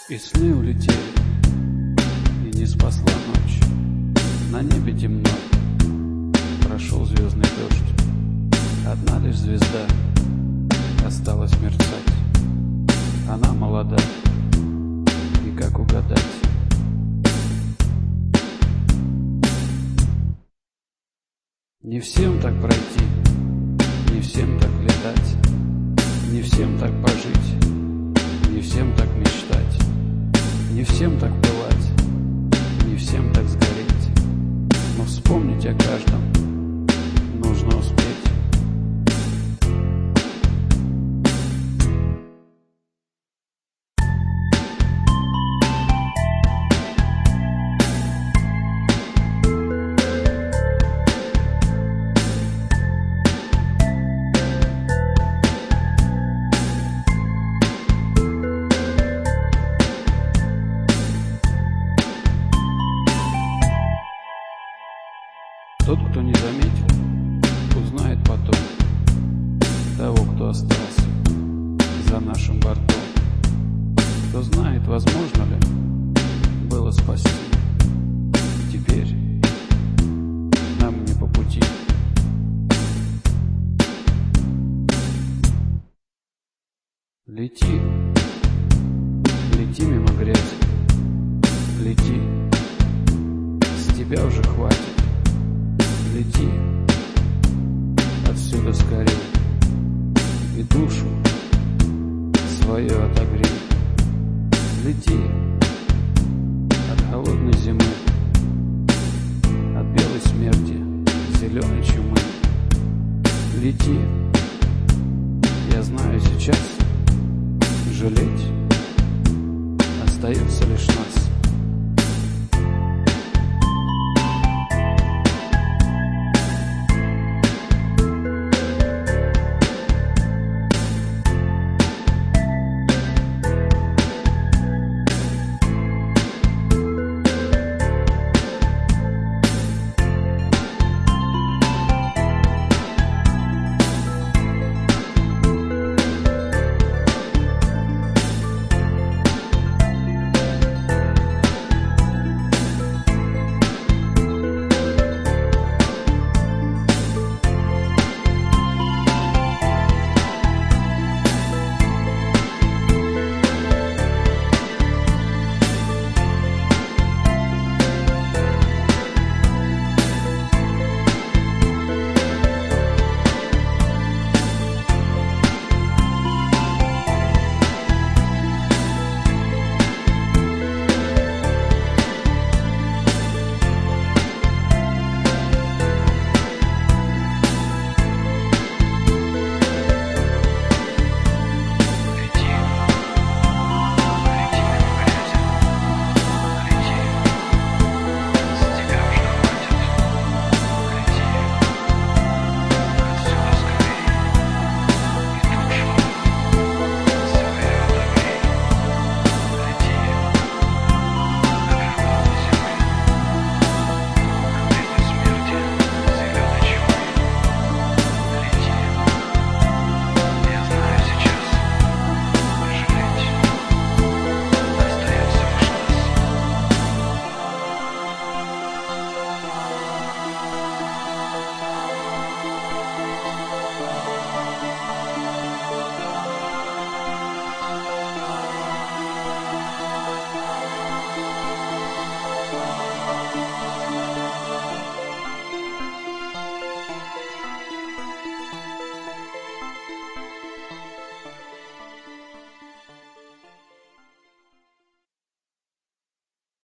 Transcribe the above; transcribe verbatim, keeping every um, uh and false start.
И сны улетели, и не спасла ночь. На небе темно, прошел звездный дождь. Одна лишь звезда осталась мерцать. Она молода, и как угадать? Не всем так пройти, не всем так летать, не всем так пожить, не всем так мечтать, не всем так пылать, не всем так сгореть. Но вспомнить о каждом нужно успеть. Тот, кто не заметил, узнает потом того, кто остался за нашим бортом. Кто знает, возможно ли было спасти. Теперь нам не по пути. Лети, лети мимо грязи, лети, с тебя уже хватит. Лети отсюда скорей и душу свою отогрей. Лети от холодной зимы, от белой смерти, зеленой чумы. Лети, я знаю, сейчас жалеть остается лишь нас.